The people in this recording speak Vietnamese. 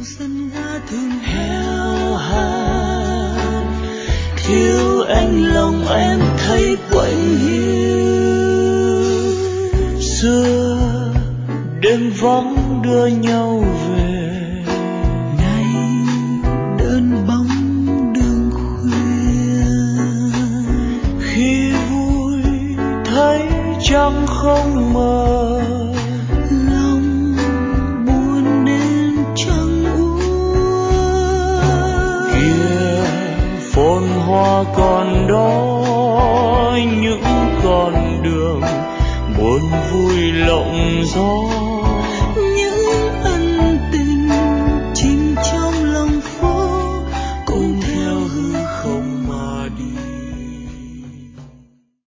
sân ga thường heo hắt, thiếu anh lòng em thấy quạnh hiu. Xưa đêm vắng đưa nhau về, nay đơn bóng đường khuya. Khi vui thấy trăng không mờ, lòng buồn nên trăng úa. Kia phồn hoa còn đó, những con đường buồn vui lộng gió.